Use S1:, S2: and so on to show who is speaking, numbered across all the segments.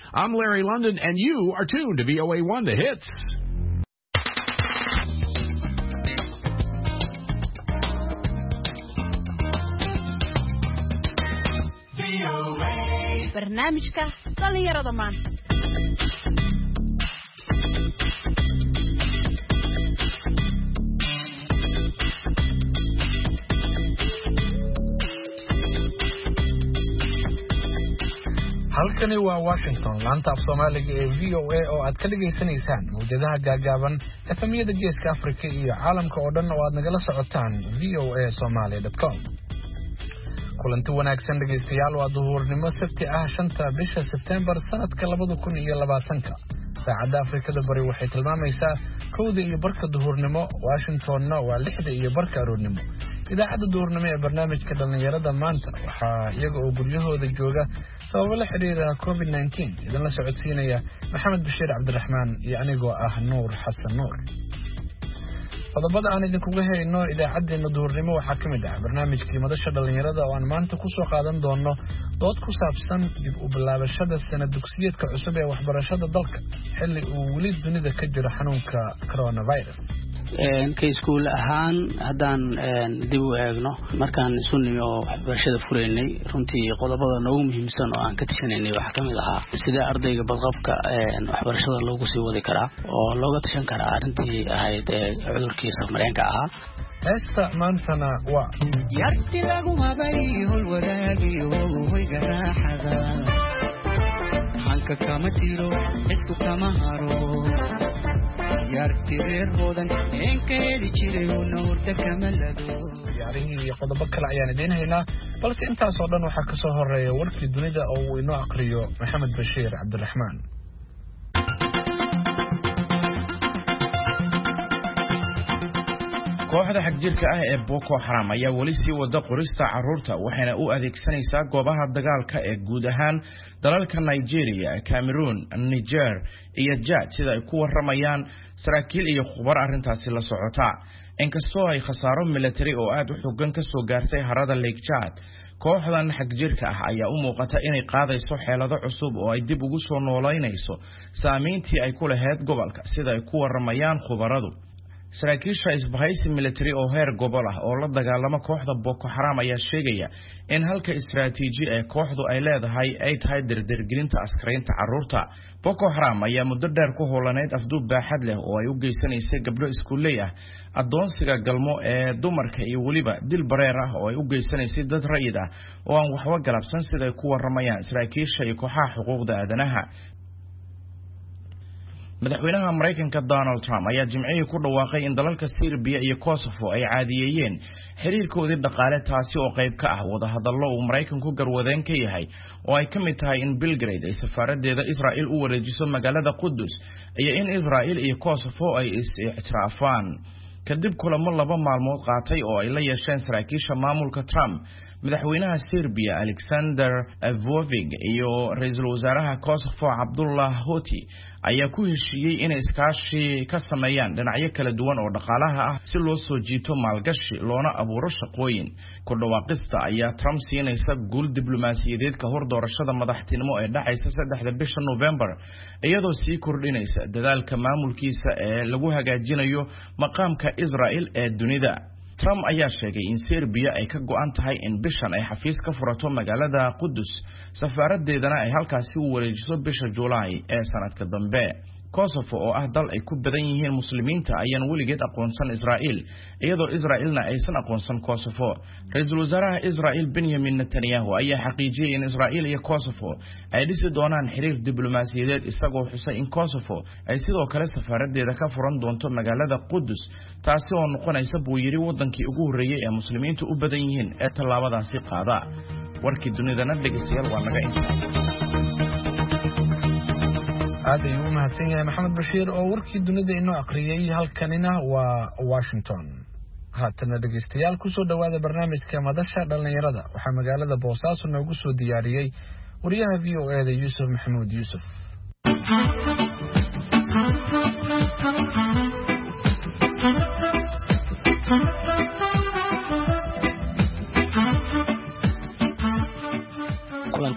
S1: I'm Larry London, and you are tuned to VOA1 The Hits.
S2: barnaamijka dhalinyarada maanta.
S3: halkani waa Washington laanta af Soomaaliga ee VOA oo aad ka dhageysanaysaan mowjadaha gaagaaban efemiyada geeska Afrika iyo caalamka oo dhan oo aad nagala socotaan voasomali.com. kulanti wanaagsan dhageystayaal waa duhurnimo Sabti ah 5 bisha September sanadka 2020 saacada Afrikada bari waxay tilmaamaysaa 1:00 duhurnimo Washingtonna waa 6:00 aroornimo. idaacada duhurnimo ee barnaamijka dhalinyarada maanta waxaa iyaga oo guryahooda jooga sabab la xiriira COVID-19 idan la socodsiinaya Maxamed Bashiir Cabdiraxmaan iyo anigoo ah Nuur Xasan Nuur. qodobada aan idinkugu hayno idaacadeena duhurnimo waxaa kamid ah barnaamijkii madasha dhalinyarada oo aan maanta ku soo qaadan doono dood ku saabsan dib u bilaabashada sanad dugsiyeedka cusub ee waxbarashada dalka xilli uu weli dunida ka jiro xanuunka coronavirus.
S4: ka iskuul ahaan haddaan dib u eegno markaan isu nimi oo waxbarashada furaynay runtii qodobada noogu muhiimsan oo aan ka tashanaynay waxaa kamid ahaa sida ardayga badqabka waxbarashada loogu sii wadi karaa oo looga tashan karaa arrintii ahayd cudurkiisa mareenka ahaa.
S3: heesta maantana waa
S5: yarti lagu mabay hol wadaagiyo hoyga raaxada halka kama tiro isku kama haro
S3: ciyaarihii iyo qodobo kale ayaan idiin haynaa balse intaas oo dhan waxaa kasoo horeeya warkii dunida oo uu inoo aqriyo Maxamed Bashiir Cabdiraxmaan.
S6: kooxda xagjirka ah ee Boko Haram ayaa wali sii wada qorista carruurta waxayna u adeegsanaysaa goobaha dagaalka ee guud ahaan dalalka Nigeria, Cameroon, Niger iyo Chad sida ay ku waramayaan saraakiil iyo khubar arrintaasi la socota. inkastoo ay khasaaro military oo aad u xooggan ka soo gaartay harada Lake Chad, kooxdan xagjirka ah ayaa u muuqata inay qaadayso xeelado cusub oo ay dib ugu soo nooleynayso saameyntii ay ku lahayd gobolka sida ay ku waramayaan khubaradu. saraakiisha isbahaysi military oo heer gobol ah oo la dagaalama kooxda Boko Haram ayaa sheegaya in halka istiraatiiji ee kooxdu ay leedahay ay tahay dirdirgelinta askaraynta carruurta. Boko Haram ayaa muddo dheer ku howlaneyd afduub baaxad leh oo ay u geysanaysay gabdho iskuuley ah, adoonsiga galmo ee dumarka iyo waliba dil bareer ah oo ay u geysanaysay dad rayid ah oo aan waxba galabsan sida ay ku waramayaan saraakiisha iyo kooxaha xuquuqda aadanaha. madaxweynaha Mareykanka Donald Trump ayaa jimcihii ku dhawaaqay in dalalka Serbia iyo Kosovo ay caadiyeeyeen xiriirkoodii dhaqaale taasi oo qayb ka ah wadahadallo uu Mareykanku garwadeen ka yahay oo ay kamid tahay in Belgrade ay safaaradeeda Israel u wareejiso magaalada Qudus iyo in Israel iyo Kosovo ay is-ictiraafaan. kadib kulamo 2 maalmood qaatay oo ay la yeesheen saraakiisha maamulka Trump, madaxweynaha Serbia Alexander Vučić iyo ra'iisul wasaaraha Kosovo Abdullah Hoti ayaa ku heshiiyay in iskaashi ka sameeyaan dhinacyo kala duwan oo dhaqaalaha ah si loo soo jiito maalgashi loona abuuro shaqooyin. ku dhawaaqista ayaa Trump siinaysa guul diblomaasiyadeed ka hor doorashada madaxtinimo ee dhacaysa 3 bisha November, iyadoo sii kordhinaysa dadaalka maamulkiisa ee lagu hagaajinayo maqaamka Israel ee dunida. Trump ayaa sheegay in Serbia ay ka go'an tahay in bishan ay xafiis ka furato magaalada Qudus, safaaradeedana ay halkaasi u wareejiso bisha July ee sanadka dambe. Kosovo oo ah dal ay ku badan yihiin muslimiinta ayaan weligeed aqoonsan Israel, iyadoo Israelna aysan aqoonsan Kosovo. Ra'iisul wasaaraha Israel Benjamin Netanyahu ayaa xaqiijiyay in Israel iyo Kosovo ay dhisi doonaan xiriir diblomaasiyadeed isagoo xusay in Kosovo ay sidoo kale safaaradeeda ka furan doonto magaalada Qudus, taasi oo noqonaysa buu yiri wadankii ugu horeeyay ee muslimiintu u badan yihiin ee tallaabadaasi qaada. warkii dunidana dhageystayaal waa naga intaa.
S3: aad ayuu u mahadsan yahay Maxamed Bashiir oo warkii dunida inoo aqriyay. halkanina waa Washington. haatana dhageystayaal ku soo dhawaada barnaamijka madasha dhalinyarada waxaa magaalada Boosaaso noogu soo diyaariyay wariyaha VOA da Yusuf Maxamuud Yusuf.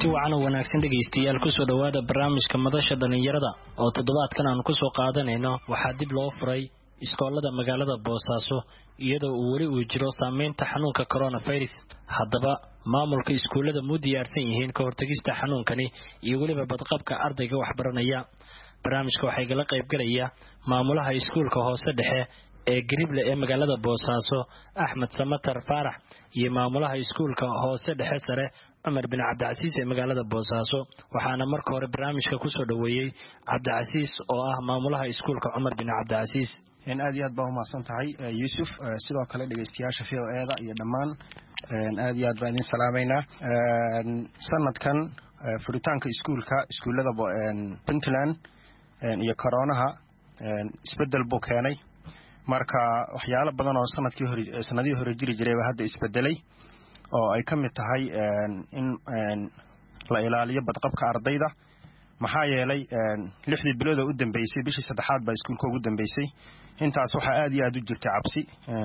S7: kulanti wacan oo wanaagsan dhegeystayaal ku soo dhawaada barnaamijka madasha dhalinyarada oo toddobaadkan aan ku soo qaadanayno waxaa dib loo furay iskoolada magaalada Boosaaso iyadoo uu wali uu jiro saameynta xanuunka coronavirus. haddaba maamulka iskuulada mu diyaarsan yihiin ka hortagista xanuunkani iyo waliba badqabka ardayga wax baranaya. barnaamijka waxay kala qayb galaya maamulaha iskuulka hoose dhexe ee Garible ee magaalada Boosaaso Axmed Samatar Faarax iyo maamulaha iskuulka hoose dhexe sare Umar bin Cabdicasiis ee magaalada Boosaaso. waxaana marka hore barnaamijka ku soo dhaweeyay Cabdicasiis oo ah maamulaha iskuulka Umar bin Cabdicasiis.
S8: aad iyo aad baan u mahadsan tahay Yuusuf, sidoo kale dhageystayaasha VOA-da iyo dhammaan aad iyo aad baan idin salaameynaa. sanadkan furitaanka iskuulada Puntland iyo koronaha isbedel buu keenay, marka waxyaalo badan oo sanadii hore jiri jiray hadda isbedelay oo ay ka mid tahay in la ilaaliyo badqabka ardayda. maxaa yeelay 6 bilood oo u dambeysay bishii saddexaad baa iskuulka ugu dambeysay. intaas waxa aad iyo aad u jirtay cabsi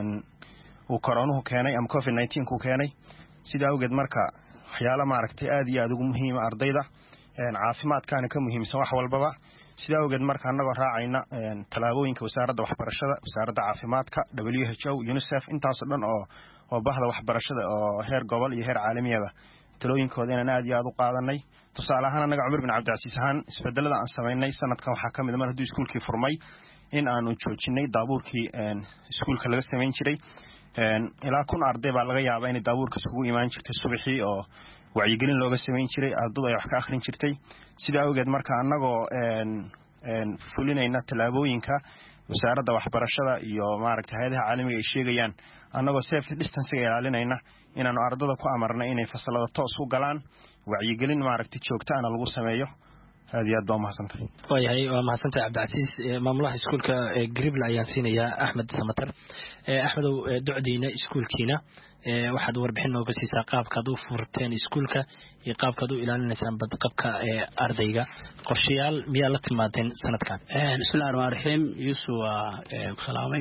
S8: uu koronuhu keenay ama COVID-19 ku keenay. sidaa awgeed marka waxyaalo maaragtay aad iyo aad ugu muhiim ah ardayda, caafimaadkaana ka muhiimsan wax walbaba. sidaa awgeed marka anagoo raacayna talaabooyinka wasaaradda waxbarashada, wasaaradda caafimaadka, WHO, UNICEF, intaas oo dhan oo bahda waxbarashada oo heer gobol iyo heer caalamiyaba talooyinkooda inaan aad iyo aad u qaadanay. tusaale ahaan anaga Umar bin Cabdicasiis ahaan isbedelada aan sameynay sanadkan waxaa ka mid ah mar hadduu iskuulkii furmay in aanu joojinay daabuurkii iskuulka laga sameyn jiray. ilaa 1,000 arday baa laga yaabaa inay daabuurka isugu imaan jirtay subaxii oo wacyigelin looga sameyn jiray, ardaydu ay wax ka akhrin jirtay. sidaa awgeed marka anagoo fulinayna talaabooyinka wasaaradda waxbarashada iyo maaragtay hay'adaha caalamiga ay sheegayaan, anagoo safe distance ilaalinayna inaanu ardayda ku amarnay inay fasalada toos u galaan, wacyigelin maaragtay joogtaana lagu sameeyo. aad iyo aad baa mahadsantahay.
S7: waa mahadsantahay Cabdicasiis. maamulaha iskuulka Garible ayaan siinayaa Axmed Samatar. Axmedow, ducdiina iskuulkiina waxaad warbixin nooga siisaa qaabkaad u furteen iskuulka iyo qaabkaad u ilaalinaysaan badqabka ardayga. qorshayaal miyaa la timaadeen sanadkan?
S4: bismillaahir rahmaanir rahiim. Yuusuf waa ku salaamay.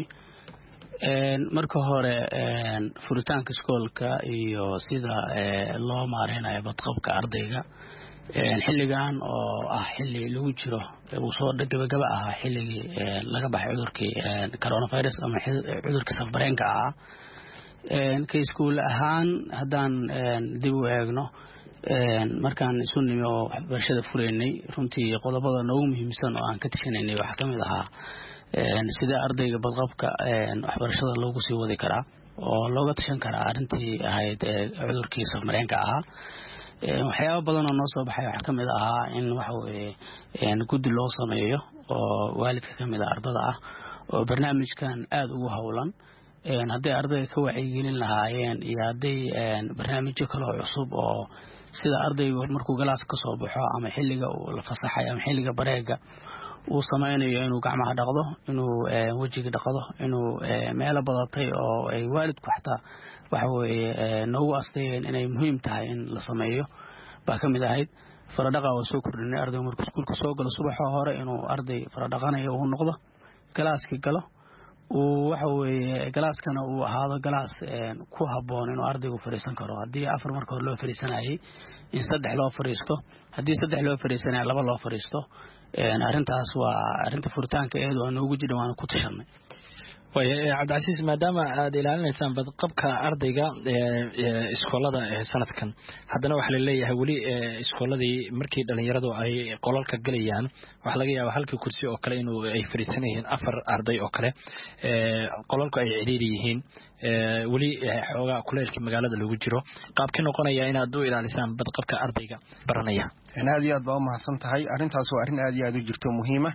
S4: marka hore furitaanka iskuulka iyo sida loo maareynayo badqabka ardayga xilligan oo ah xilli lagu jiro uu soo gabagaba ah xilligii laga baxay cudurkii coronavirus ama cudurka safbareenka ah. ka iskuul ahaan haddaan dib u eegno markaan isu nimi oo waxbarashada fureynay, runtii qodobada noogu muhiimsan oo aan ka tashanaynay waxaa ka mid ahaa sida ardayga badqabka waxbarashada loogu sii wadi karaa oo looga tashan karaa arrintii ahayd cudurkii safmareenka ahaa. waxyaabo badan oo noo soo baxay waxaa ka mid ahaa in waxa weeye guddi loo sameeyo oo waalidka ka mid ah ardada ah oo barnaamijkan aad ugu howlan. hadday ardayga ka wacyigelin lahaayeen iyo hadday barnaamijyo kale oo cusub oo sida ardaygu markuu galaas ka soo baxo ama xilliga uu la fasaxay ama xilliga bareega uu samaynayo inuu gacmaha dhaqdo, inuu wejiga dhaqdo, inuu meelo badatay oo ay waalidku xataa waxa weeye noogu asteeyeen inay muhiim tahay in la sameeyo baa ka mid ahayd. faradhaqa oo soo kordhinay ardaygu markuu iskuulka soo galo subaxa hore inuu arday faradhaqanayo uu noqdo, galaaskii galo uu waxa weeye galaaskana uu ahaado galaas ku habboon inuu ardaygu fariisan karo. haddii 4 marka hore loo fariisanayay in 3 loo fariisto, haddii 3 loo fariisanaya 2 loo fariisto. arrintaas waa arrinta furitaanka eedo aan ugu jidhan waan ku tashanay.
S7: Cabdicasiis, maadaama aad ilaalinaysaan badqabka ardayga iskoolada sanadkan, haddana waxaa la leeyahay weli iskooladii markii dhalinyaradu ay qolalka galayaan waxaa laga yaabaa halkii kursi oo kale inuu ay fariisan yihiin 4 arday oo kale, qolalku ay ciriiri yihiin, weli xoogaa kuleylkii magaalada lagu jiro. qaabkii noqonaya inaad u ilaalisaan badqabka ardayga baranaya?
S8: aad iyo aad baa u mahadsan tahay. arrintaas waa arrin aad iyo aad u jirto muhiima.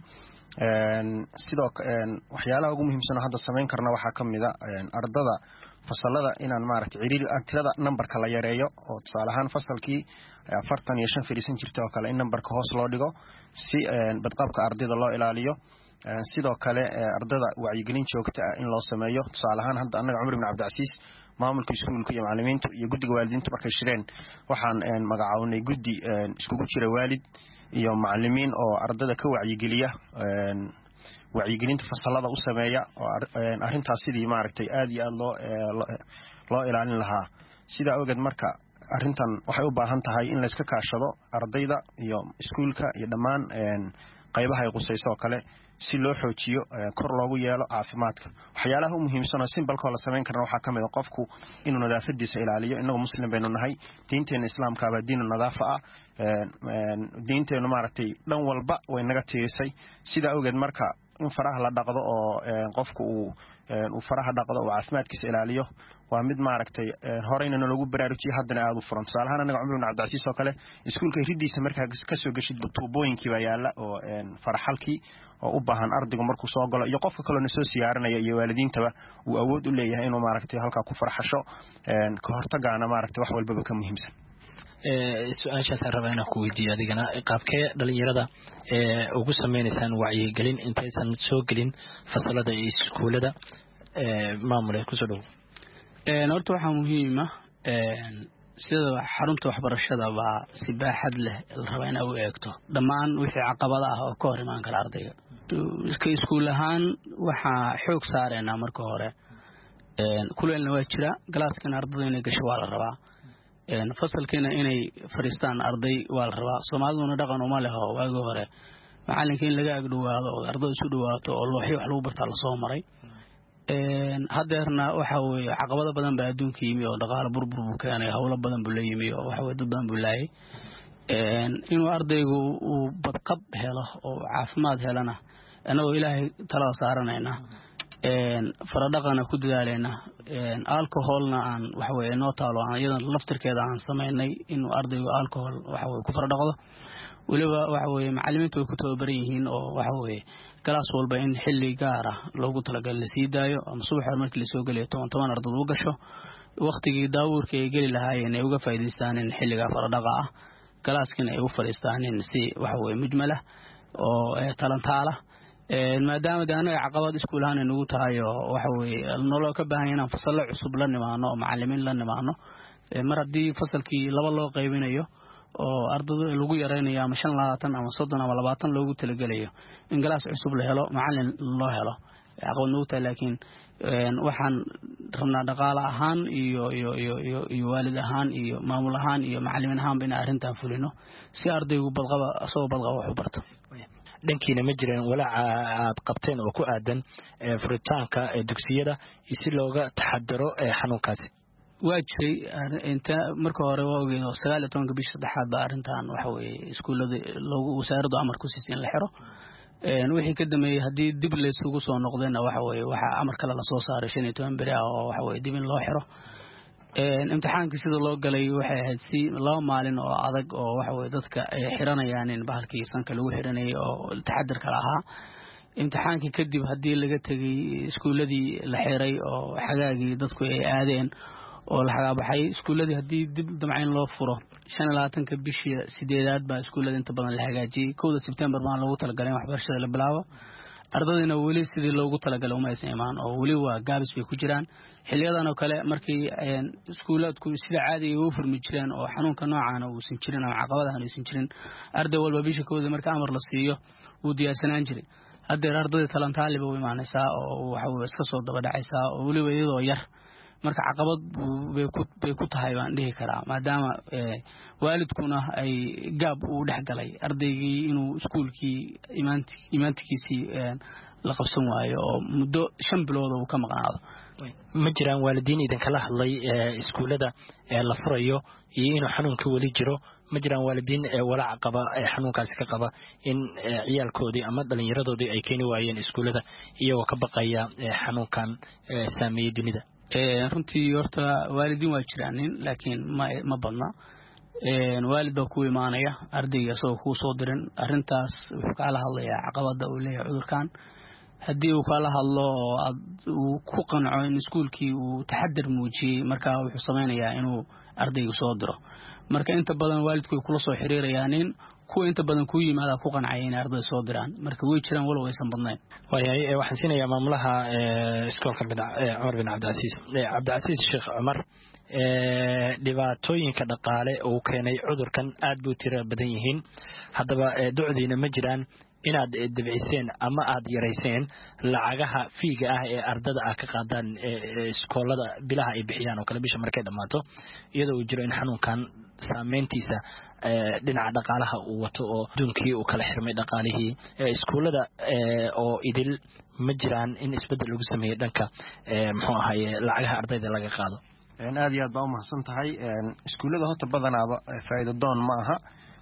S8: sidoo waxyaalaha ugu muhiimsan oo hadda samayn karna waxaa ka mid ah ardada fasalada inaan maaragtay ciriiri tirada numberka la yareeyo oo tusaale ahaan fasalkii 45 fariisan jirtay oo kale in numberka hoos loo dhigo si badqabka ardayda loo ilaaliyo. sidoo kale ardada wacyigelin joogto ah in loo sameeyo. tusaale ahaan hadda anaga Umar bin Cabdicasiis maamulka iskuulka iyo macallimiinta iyo guddiga waalidiinta markay shireen waxaan magacawnay guddi iskugu jira waalid iyo macallimiin oo ardada ka wacyigeliya wacyigelinta fasalada u sameeya oo arrintaas sidii maaragtay aad iyo aad loo ilaalin lahaa. sidaa awgeed marka arrintan waxay u baahan tahay in la iska kaashado ardayda iyo iskuulka iyo dhammaan qaybaha ay qusayso oo kale si loo xoojiyo kor loogu yeelo caafimaadka waxyaalaha u muhiimsan oo simbalka la sameyn karna waxaa kamid ah qofku inuu nadaafadiisa ilaaliyo inagu muslim baynu nahay diinteena islaamka waa diin nadaafa ah diinteenu maaragtay dhan walba way naga tiisay sida awgeed marka in faraha la dhaqdo oo qofku uu faraha dhaqdo oo caafimaadkiisa ilaaliyo waa mid maaragtay horeyna lagu baraarujiyo haddana aad u furan tusaalahaan anaga Cumar ibn Cabdicasiis oo kale iskuulka ridiisa markaa ka soo gashid tuubooyinkii baa yaala oo faraxalkii oo u baahan ardaygu markuu soo galo iyo qofka kale oo soo siyaaranaya iyo waalidiintaba uu awood u leeyahay inuu maaragtay halka ku farxasho ka hortagaana maaragtay wax walba ka muhiimsan
S7: su-aashaas aan rabaa inaan ku weydiiyo adigana qaabkee dhalinyarada ugu sameynaysaan wacyigelin intaysan soo gelin fasalada iyo iskuulada maamulka kusoo dhow
S4: horta waxaa muhiim ah sida xarunta waxbarashada baa si baaxad leh la rabaa in uu eegto dhammaan wixii caqabada ah oo ka hor imaan kara ardayga iskuul ahaan waxaa xoog saareynaa marka hore kuleelna waa jira galaaskana ardayda inay gasho waa la rabaa fasalkiina inay fariistaan arday waa la rabaa Soomaaliduna dhaqan uma leho waagi hore macalinka in laga agdhowaado oo ardaydu isu dhawaato oo looxyo wax lagu bartaa la soo maray hadeerna waxa weeye caqabado badan baa adduunka yimi oo dhaqaale burbur buu keenay hawlo badan buu la yimi oo waxa weeye dad badan buu laayay inuu ardaygu uu badqab helo oo caafimaad helana anagoo ilaahay talada saaranayna faradhaqana ku dadaaleyna alcoholna aan waxa weeye noo taalo aan iyadan laftirkeeda aan sameynay inuu ardaygu alcohol waxa weeye ku faradhaqdo waliba waxa weeye macallimiintu way ku tababaran yihiin oo waxa weeye kalaas walba in xilli gaar ah loogu talagalay la sii daayo ama subax markii la soo galiyo 10 arday u gasho waqtigii daawurka ay gali lahaayeen ay uga faa'iideystaan in xilliga faradhaqa ah kalaaskina ay u fariistaan in si waxa weeye mujmala oo talantaala maadaama anaga caqabad iskuul ahaan nagu tahay oo waxa weeye nolol ka baahan inaan fasal cusub la nimaano oo macallimiin la nimaano mar haddii fasalkii laba loo qaybinayo oo ardaydu lagu yareynayo ama 5 ama 30 ama 20 loogu talagalayo in galaas cusub la helo macallin loo helo caqabad nagu tahay laakiin waxaan rabnaa dhaqaale ahaan iyo waalid ahaan iyo maamul ahaan iyo macallimiin ahaan in arrintan fulino si ardaygu badqaba asoo badqaba wax u barto
S7: dhankiina ma jireen walaaca aad qabteen oo ku aadan furitaanka dugsiyada si looga taxadaro xanuunkaasi
S4: waa jiray inta marka hore waa ogeeyay 19 bisha saddexaad baa arrintan waxa weeye iskuulada loogu wasaaraddu amar ku siisay in la xiro wixii ka dambeeyay hadii dib la isugu soo noqdayna waxa weeye waxa amar kale la soo saaray 15 beri ah oo waxa weeye dib in loo xiro imtixaankii sida loo galay waxay ahayd si laba maalin oo adag oo waxa weeye dadka ay xiranayaan in bahalkii sanka lagu xiranayay oo taxaddar kala ahaa imtixaankii kadib hadii laga tagay iskuuladii la xiray oo xagaagii dadku ay aadeen oo la xagaabaxay iskuuladii hadii dib damcayn loo furo 25 bishii 8aad baa iskuulada inta badan la hagaajiyay 1 September baan loogu talagalay waxbarashada la bilaabo ardayna wali sidii loogu talagalay uma aysan imaan oo wali waa gaabis bay ku jiraan xiliyadan oo kale markii iskuuladku sida caadiga u furmi jireen oo xanuunka noocan uu san jirin ama caqabadahan aysan jirin arday walba bisha kooda marka amar la siiyo uu diyaarsanaan jiray hadda ardayda talantaaliba u imaanaysaa oo waxa uu iska soo daba dhacaysaa oo wali iyadoo yar marka caqabad bay ku tahay baan dhihi karaa maadaama waalidkuna ay gaab u dhaxgalay ardaygii inuu iskuulkii imaantigiisii la qabsan waayo oo muddo 5 bilood uu ka maqnaado
S7: ma jiraan waalidiin idin kala hadlay iskuulada la furayo iyo inuu xanuunka wali jiro ma jiraan waalidiin walaac qaba xanuunkaasi ka qaba in ciyaalkoodii ama dhalinyaradoodii ay keeni waayeen iskuulada iyagoo ka baqaya xanuunkan saameeyay dunida
S4: runtii horta waalidiin waa jiraan laakiin ma badna waalid baa ku imaanaya ardayga soo ku soo dirin arintaas wuxuu kala hadlayaa caqabada uu leeyahay cudurkan hadii uu kala hadlo uu ku qanco in iskuulkii uu taxaddar muujiyay marka wuxuu sameeyaa inuu ardayga soo diro marka inta badan waalidku kula soo xiriirayaan kuwa inta badan ku yimaada ku qancay in arday soo diraan marka way jiraan walow aysan badnayn
S7: waayay waxaan siinayaa maamulaha iskoolka Cumar bin Cabdicasiis Sheekh Cumar dhibaatooyinka dhaqaale oo keenay cudurkan aad buu tiro badan yihiin haddaba ducdiina ma jiraan inaad dibciseen ama aad yarayseen lacagaha fiiga ah ee ardada ah ka qaadaan iskoolada bilaha ay bixiyaan oo kale bisha markay dhammaato iyadoo uu jiro in xanuunkan saameyntiisa dhinaca dhaqaalaha uu wato oo adduunkii uu kala xirmay dhaqaalihii iskuullada oo idil ma jiraan in isbeddel lagu sameeyo dhanka muxuu ahaye lacagaha ardayda laga qaado
S8: aad iyo aad baa umahadsan tahay iskuullada horta badanaaba faa'iido doon ma aha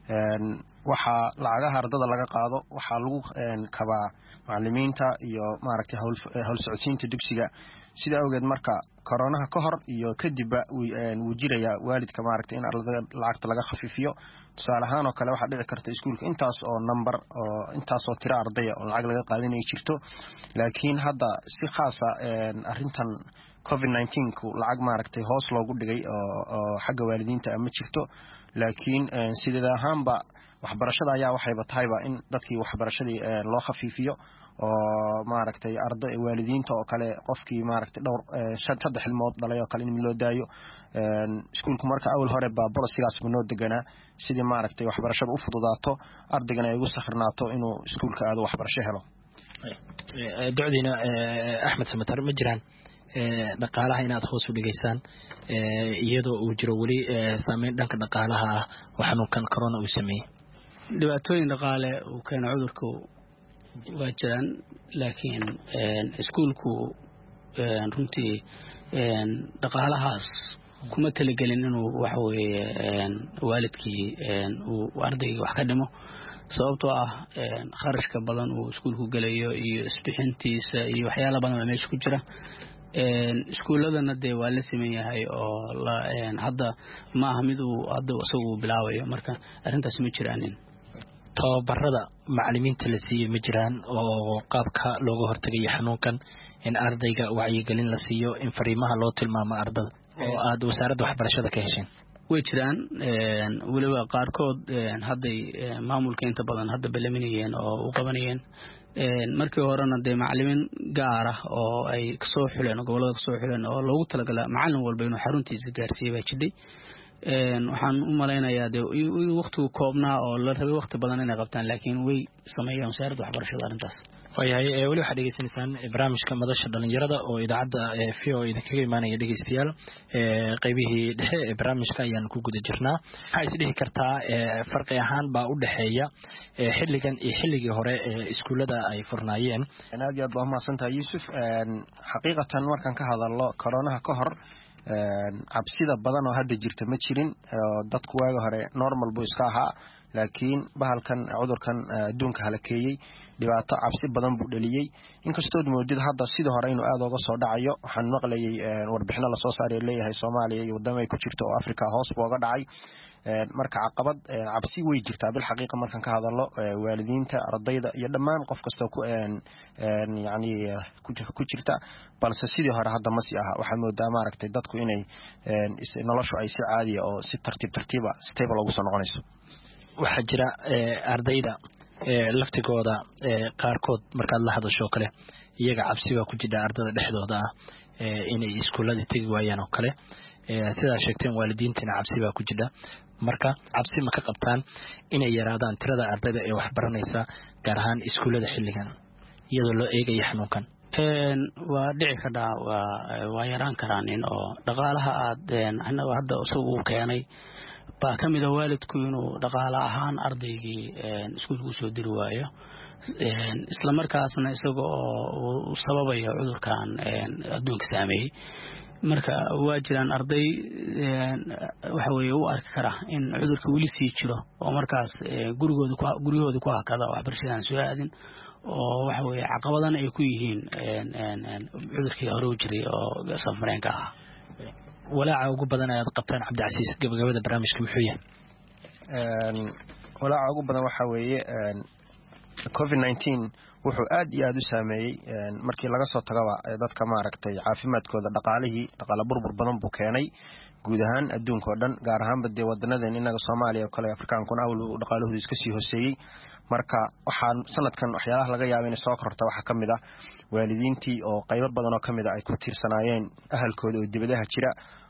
S8: waxaa lacagaha ardada laga qaado waxaa lagu kabaa macalimiinta iyo maaragtay hawl socodsiinta dugsiga sida awgeed marka koronaha ka hor iyo kadibba wuu jirayaa waalidka maaragtay in ardada lacagta laga khafiifiyo tusaale ahaan oo kale waxaa dhici karta iskuulka intaas oo number oo intaasoo tiro ardaya oo lacag laga qaadanaya jirto laakiin hadda si khaasa arrintan COVID-19 lacag maaragtay hoos loogu dhigay oo xagga waalidiinta ma jirto laakiin sideed ahaanba waxbarashada ayaa waxayba tahayba in dadkii waxbarashadii loo khafiifiyo oo maaragtay arday waalidiinta oo kale qofkii maaragtay dhowr saddex ilmood dhalay oo kale in loo daayo iskuulku marka awal hore baa bolosigaas noo deganaa sidii maaragtay waxbarashada u fududaato ardaygana ay ugu sakhirnaato inuu iskuulka aado waxbarasho helo
S7: docdiina Axmed Samatar ma jiraan dhaqaalaha inaad hoos u dhigaysaan iyadoo uu jiro weli saameyn dhanka dhaqaalaha ah oo xanuunkan corona uu sameeyey
S4: dhibaatooyin dhaqaale uu keeno cudurku waa jiraan laakiin iskuulku runtii dhaqaalahaas kuma talagelin inuu waxa weeye waalidkii uu ardayga wax ka dhimo sababtoo ah kharashka badan uu iskuulku gelayo iyo isbixintiisa iyo waxyaalo badan oo meesha ku jira iskuuladana dee waa la siman yahay oo hadda ma aha mid uu hadda isagu bilaabayo marka arrintaas ma jiraanin
S7: tababarada macalimiinta la siiyey ma jiraan oo qaabka looga hortagayo xanuunkan in ardayga wacyigelin la siiyo in fariimaha loo tilmaamo ardada oo aad wasaaradda waxbarashada ka hesheen
S4: way jiraan weliba qaarkood hadday maamulka inta badan hadda balaminayeen oo u qabanayeen markii horena dee macalimiin gaar ah oo ay kasoo xuleen gobolada kasoo xuleen oo loogu talagala macalin walba inuu xaruntiisa gaarsiiyey baa jidhay waxaan u malaynayaa dee waqtigu koobnaa oo la rabay waqti badan inay qabtaan laakiin way sameeyeen wasaaradda waxbarashada arrintaas
S7: waayahay weli waxaad dhegeysanaysaan barnaamijka madasha dhalinyarada oo idaacadda v o idinkaga imaanaya dhegeystayaal qaybihii dhexe ee barnaamijka ayaan ku guda jirnaa waxaa isdhihi kartaa farqi ahaan baa u dhexeeya xilligan iyo xilligii hore ee iskuullada ay furnaayeen
S8: aad iyo aad baa umahadsantahay yuusuf xaqiiqatan markaan ka hadalno koronaha ka hor cabsida badan oo hadda jirta ma jirin dadku waaga hore normal buu iska ahaa laakiin bahalkan cudurkan adduunka halakeeyey dhibaato cabsi badan buu dhaliyey inkastood moodid hadda sidii hore inuu aad uga soo dhacayo waxaan maqlayay warbixino lasoo saaray leeyahay Soomaaliya iyo wadamo ay ku jirto oo Afrika hoos buu uga dhacay marka caqabad cabsi way jirtaa bil xaqiiqa markaan ka hadalno waalidiinta ardayda iyo dhammaan qof kasta ku jirta balse sidii hore hadda ma sii aha waxa moodaa maaragtay dadku inay noloshu ay si caadi ah oo si tartiiba stable ugu soo noqonayso
S7: waxa jira ardayda laftigooda qaarkood markaad la hadasho kale iyaga cabsi baa ku jira ardada dhexdooda ah inay iskuullada tagi waayaan oo kale sidaa sheegteen waalidiintina cabsi baa ku jira marka cabsi ma ka qabtaan inay yaraadaan tirada ardayda ee wax baranaysa gaar ahaan iskuullada xilligan iyadoo loo eegayo xanuunkan
S4: waa dhici kadhaa waa yaraan karaan in oo dhaqaalaha aad anaga hadda isagu uu keenay baa ka mid a waalidku inuu dhaqaale ahaan ardaygii iskuulka usoo diri waayo isla markaasna isaga oo sababayo cudurkan adduunka saameeyey marka waa jiraan arday waxa weeye u arki kara in cudurka weli sii jiro oo markaas guryahooda ku hakada waxbarashadaan soo aadin oo waxa weeye caqabadan ay ku yihiin cudurkii hore u jiray oo safmareenka ah
S7: walaaca ugu badan aad qabtaan Cabdicasiis gabagabada barnaamijka muxuu yahay
S8: walaaca ugu badan waxa weeye COVID-19 wuxuu aad iyo aad u saameeyay markii laga soo tagaba dadka maaragtay caafimaadkooda dhaqaale burbur badan buu keenay guud ahaan adduunka oo dhan gaar ahaan badee wadanadan inaga Soomaaliya oo kale Afrikaankuna awal dhaqaalahoodu iska sii hooseeyay marka waxaan sanadkan waxyaalaha laga yaabay in soo korto waxa kamid ah waalidiintii oo qayb badan oo kamid ah ay ku tiirsanaayeen ahalkooda oo dibadaha jira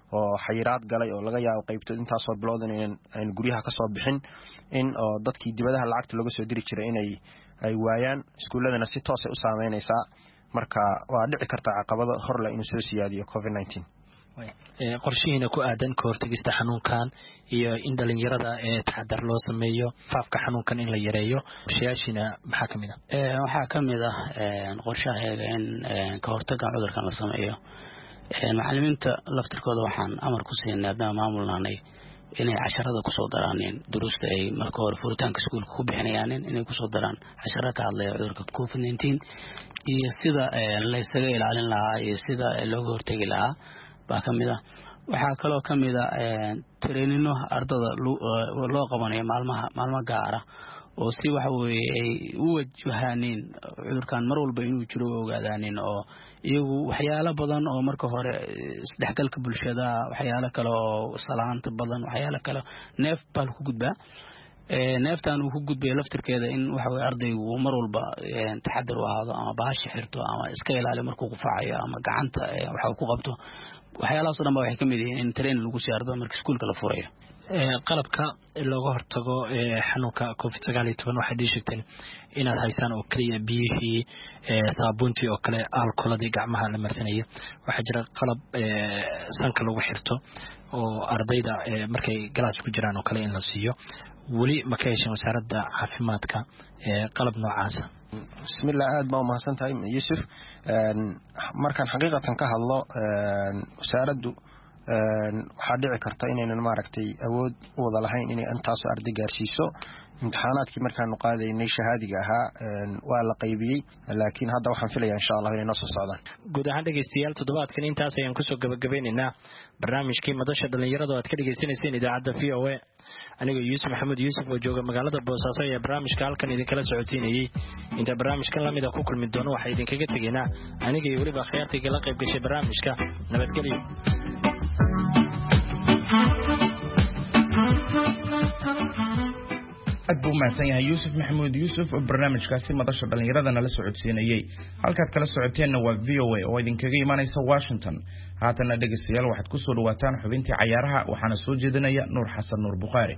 S8: oo xayiraad galay oo laga yaabo qaybtood intaas oo bilood in guryaha ka soo bixin in oo dadkii dibadaha lacagta looga soo diri jiray inay ay waayaan iskuuladana si toos ah u saameynaysaa marka waa dhici karta caqabado horle inuu soo siyaadiyo COVID-19
S7: qorshihiina ku aadan ka hortagista xanuunkan iyo in dhalinyarada taxadar loo sameeyo faafka xanuunkan in la yareeyo qorshayaashiina maxaa ka mid
S4: waxaa ka mid ah qorshaheega in ka hortagga cudurkan la sameeyo macallimiinta laftirkooda waxaan amar ku siinay haddana maamulnaanay inay casharada kusoo daraaneen duruusta ay marka hore furitaanka iskuulka ku bixinayaan inay kusoo daraan casharo ka hadlaya cudurka COVID-19 iyo sida la isaga ilaalin lahaa iyo sida looga hortagi lahaa baa ka mid ah waxaa kaloo ka mid ah treenino ardada loo qabanayo maalmo gaara oo si waxa weeye ay u wajahaaneen cudurkan mar walba inuu jiro ogaadaanin oo iyagu waxyaalo badan oo marka hore isdhexgalka bulshada waxyaalo kale oo salaanta badan waxyaalo kale neef baa ku gudbaa neeftan uu ku gudbay laftirkeeda in waxa weeye ardaygu mar walba taxadar u ahaado ama bahasha xirto ama iska ilaaliyo markuu qufacayo ama gacanta waxa ku qabto waxyaalahaas dhan ba waxay ka mid yihiin in train lagu sii ardo marka iskuulka la furayo
S7: qalabka looga hortago xanuunka COVID-19 waxay sheegteen inaad haysaan oo kaliya biyihii saabuuntii oo kale alkooladii gacmaha la marsanayay waxaa jira qalab sanka lagu xirto oo ardayda markay galaas ku jiraan oo kale in la siiyo weli ma ka heshan wasaaradda caafimaadka qalab noocaasa
S8: bismillah aad baa mahadsan tahay Yusuf markaan xaqiiqatan ka hadlo wasaaraddu waxaa dhici karta inaynan maaragtay awood u wada lahayn inay intaas arday gaarsiiso imtixaanaadkii markaanu qaadaynay shahaadiga ahaa waa la qaybiyey laakiin hadda waxaan filayaa insha Allah inay noo soo socdaan
S7: guud ahaan dhageystayaal toddobaadkan intaas ayaan kusoo gabagabeynaynaa barnaamijkii madasha dhalinyarada oo aad ka dhageysanayseen idaacadda VOA anigoo Yuusuf Maxamed Yuusuf oo jooga magaalada Boosaaso ayaa barnaamijka halkan idinkala socodsiinayay inta barnaamijkan lamid ah ku kulmi doono waxaa idinkaga tegaynaa aniga iyo weliba khiyaartayga la qayb gashay barnaamijka nabadgelyo
S6: aad buu mahadsan yahay Yuusuf Maxamuud Yuusuf oo barnaamijkaasi madasha dhalinyarada nala socodsiinayay halkaad kala socoteenna waa VOA oo idinkaga imaanaysa Washington haatana dhageystayaal waxaad ku soo dhawaataan xubintii cayaaraha waxaana soo jeedinaya Nuur Xasan Nuur Bukhari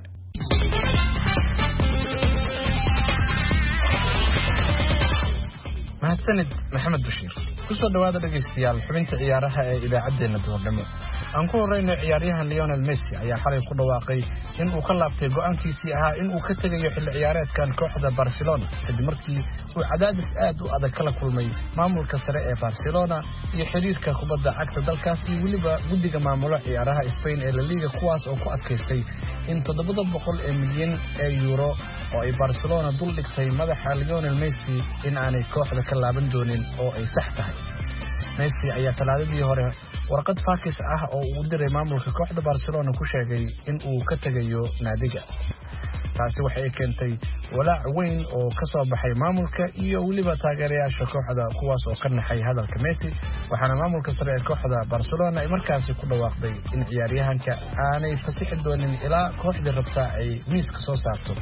S3: mahadsanid Maxamed Bashiir ku soo dhawaada dhageystayaal xubinta ciyaaraha ee idaacadeena doordhamo aan ku horeyno ciyaaryahan Lionel Messi ayaa xalay ku dhawaaqay in uu ka laabtay go'aankiisii ahaa in uu ka tagayo xilli ciyaareedkan kooxda Barcelona kadib markii uu cadaadis aad u adag kala kulmay maamulka sare ee Barcelona iyo xiriirka kubadda cagta dalkaas iyo weliba guddiga maamula ciyaaraha Spain ee La Liga kuwaas oo ku adkaystay in 700 milyan euro oo ay Barcelona dul dhigtay madaxa Lionel Messi in aanay kooxda ka laaban doonin oo ay sax tahay Messi ayaa talaadadii hore warqad faakis ah oo uu diray maamulka kooxda Barcelona ku sheegay in uu ka tagayo naadiga taasi waxay keentay walaac weyn oo ka soo baxay maamulka iyo waliba taageerayaasha kooxda kuwaas oo ka naxay hadalka Messi waxaana maamulka sare ee kooxda Barcelona ay markaasi ku dhawaaqday in ciyaaryahanka aanay fasixi doonin ilaa kooxda rabta ay miiska soo saarto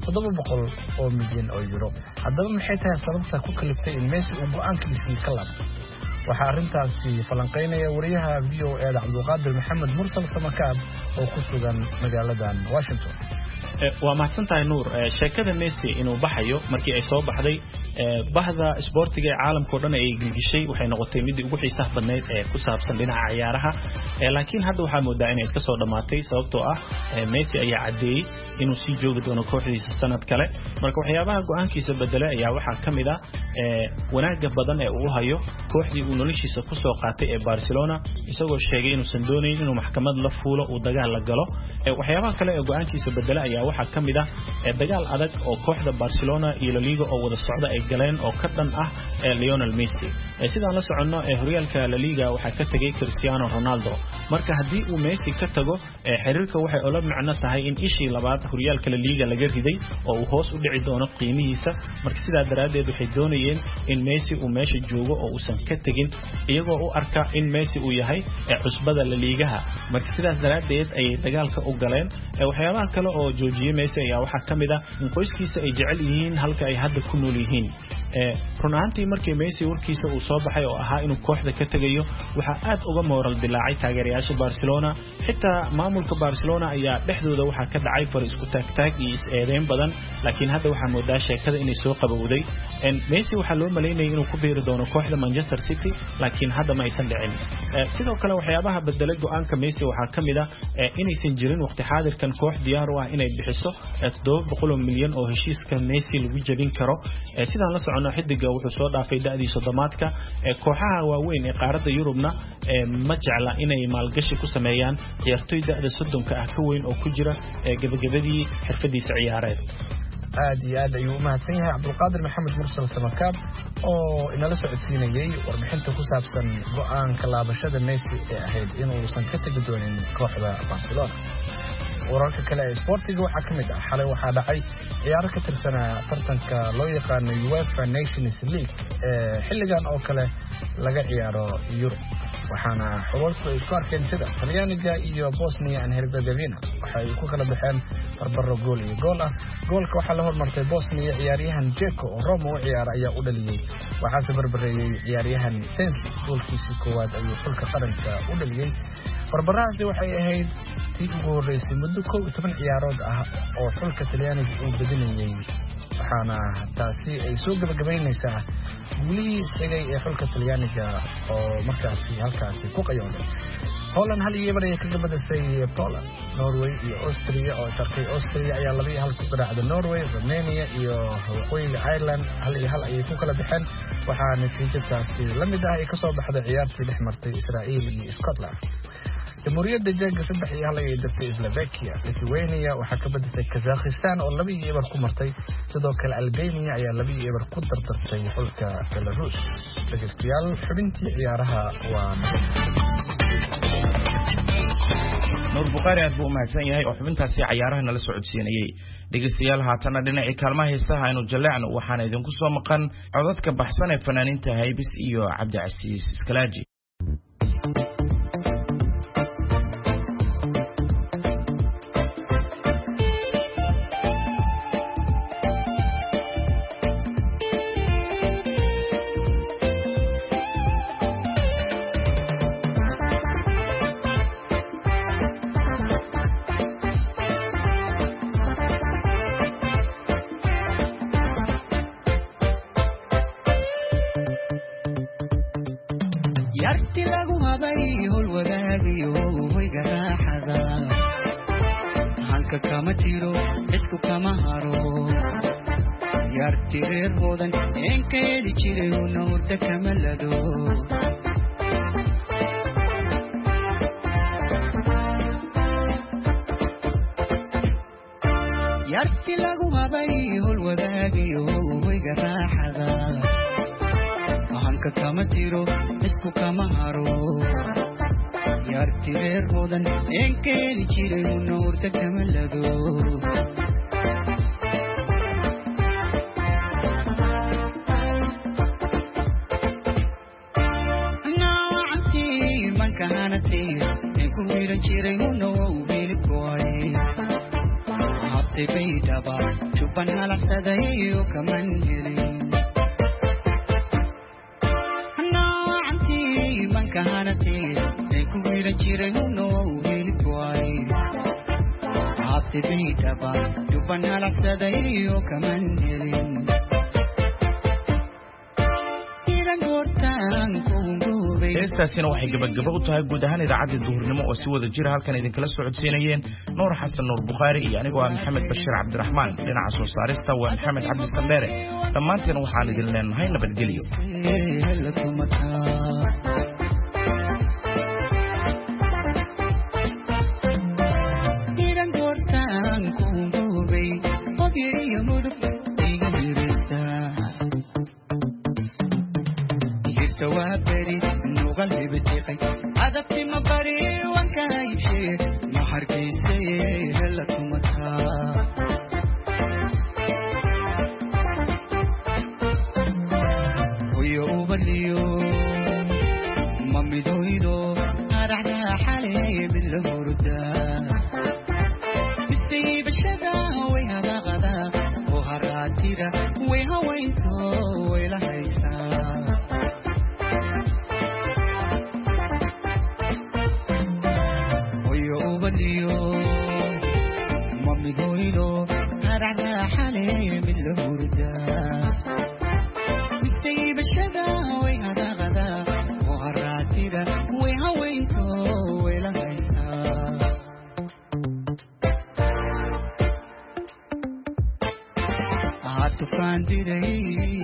S3: 700 milyan euro haddaba maxay tahay sababta ku kaliftay in Messi uu go'aankiisii ka laabto waxaa arintaasi falanqeynaya wariyaha VOA Cabdulqaadir Maxamed Mursal Samakaab oo ku sugan magaaladan Washington
S9: waa mahadsantahay Nuur sheekada Messi inuu baxayo markii ay soo baxday bahda sportiga ee caalamka oo dhan ay gilgishay waxay noqotay mid ugu xiisaha badneyd ee ku saabsan dhinaca ciyaaraha laakiin hadda waxaa moodaa inay iska soo dhamaatay sababtoo ah Messi ayaa cadeeyay inuu sii joogi doono kooxdiisa sanad kale marka waxyaabaha go'aankiisa bedelay ayaa waxaa kamid ah wanaaga badan ee uu hayo kooxdii uu noloshiisa ku soo qaatay ee Barcelona isagoo sheegay inuusan doonayn inuu maxkamad la fuulo oo dagaal la galo waxyaabaha kale ee go'aankiisa bedelay ayaa waxaa kamid ah dagaal adag oo kooxda Barcelona iyo La Liga oo wada socda ay galeen oo ka dhan ah Lionel Messi sidaan la socono horyaalka La Liga waxa ka tagay Cristiano Ronaldo marka hadii uu Messi ka tago xiriirka waxay ula macno tahay in ishii labaad horyaalka La Liga laga riday oo uu hoos u dhici doono qiimihiisa marka sidaa daraadeed waxay doonayeen in Messi uu meesha joogo oo uusan ka tagin iyagoo u arka in Messi uu yahay cusbada La Ligaha marka sidaas daraadeed ay dagaalka u galeen waxyaabaha kale oo joojiyay Messi ayaa waxa kamid ah in qoyskiisa ay jecel yihiin halka ay hadda ku nool yihiin run ahaantii markii Messi warkiisa uu soo baxay oo ahaa inuu kooxda ka tagayo waxa aad uga moral dilaacay taageerayaasha Barcelona xitaa maamulka Barcelona ayaa dhexdooda waxa ka dhacay far isku taagtaag iyo is-eedeyn badan laakiin hadda waxa moodaa sheekada inay soo qabowday Messi waxa loo maleynayay inuu ku biiri doono kooxda Manchester City laakiin hadda ma aysan dhicin sidoo kale waxyaabaha bedelay go'aanka Messi waxa kamid ah inaysan jirin waqti xaadirkan koox diyaar u ah inay bixiso 700 milyan oo heshiiska Messi lagu jabin karo sidaan la socono xidiga wuxuu soo dhaafay da'diisa damaadka kooxaha waaweyn ee qaaradda Yurubna ma jecla inay maalgashi ku sameeyaan ciyaartoyda da'da 30 ah ka weyn oo ku jira gabagabadii xirfadiisa ciyaareed
S3: aad iyo aad ayuu u mahadsan yahay Cabdulqaadir Maxamed Mursal Samakaab oo inala socodsiinayay warbixinta ku saabsan go'aanka laabashada Messi ee ahayd inuusan ka tagi doonin kooxda Barcelona wararka kale ee sportiga waxa kamid ah xalay waxa dhacay ciyaaro ka tirsan tartanka loo yaqaan UEFA Nations League xilligan oo kale laga ciyaaro Europe waxaana xululku ay ku arkeen sida Talyaaniga iyo Bosnia and Herzegovina waxay ku kala baxeen barbaro gool iyo gool ah goolka waxa la hormartay Bosnia ciyaaryahan Dzeko oo Roma u ciyaar ayaa u dhaliyay waxa barbareeyay ciyaaryahan Sensi goolkiisii koowaad ayuu xulka qaranka u dhaliyay barbarahaasi waxay ahayd tii ugu horeysay muddo 12 ciyaarood ah oo xulka Talyaaniga uu badinayay waxaana taasi ay soo gabagabaynaysaa guulihii isagay ee xulka Talyaaniga oo markaasi halkaasi ku qayooday Holland hal iyo eber ay kaga badisay Poland Norway iyo Austria oo tarkay Austria ayaa 2-1 ku garaacday Norway Romania iyo waqooyiga Ireland hal iyo hal ay ku kala baxeen waxaana natiijadaasi la mid ah ay ka soo baxday ciyaartii dhex martay Israa'iil iyo Scotland Jamhuuriyadda Jeega 3-1 ay dirtay Slovakia Lithuania waxa ka badisay Kazakhstan oo 2-1 ku martay sidoo kale Albania ayaa 2-1 ku dardartay xulka Belarus dhageystayaal xubintii ciyaaraha waa
S6: Nur Bukhari aad buu mahadsan yahay oo xubintaasi ciyaaraha nala socodsiinayay dhageystayaal haatana dhinaca kaalmaha heesaha aynu jaleecno waxaan idinku soo maqan codadka baxsan ee fanaaniinta Haybis iyo Cabdi Casiis Iskalaaji
S5: yarti lagu habay hol wadaadiyo hoyga raaxada halka kama tiro isku kama haro yarti reer hoodan enka heli jiray una hurda kama lado yarti lagu habay hol wadaadiyo hoyga raaxada halka kama tiro isku kama haro yarti reer hoodan enka heli jiray una hurda kama lado naanti manka hanati enku miran jiray una wili koy habte beidaba chupan halasaday oo kaman heli kahanati ku wira jiray no wili boy habte beidaba duban halasaday oo kaman helin iran gortan kuungubay
S6: heestaasina waxay gabagabo u tahay guud ahaan idaacadda duhurnimo oo si wada jira halkan idinkala socodsiinayeen Nuur Xasan Nuur Bukhari iyo anigu ah Maxamed Bashir Cabdiraxmaan dhinaca soo saarista waa Maxamed Cabdi Sandere dhammaanteen waxaan idin leenahay nabadgelyo
S5: توابري نغلب تقي هذا في مباري وانكايب شيء محركي سيه لك متها ويو بليو مامي دويدو أرعنا حالي بالهوردا بسيب الشدا ويها غدا وهراتيرا ويها وينتو ويلا waxaan dire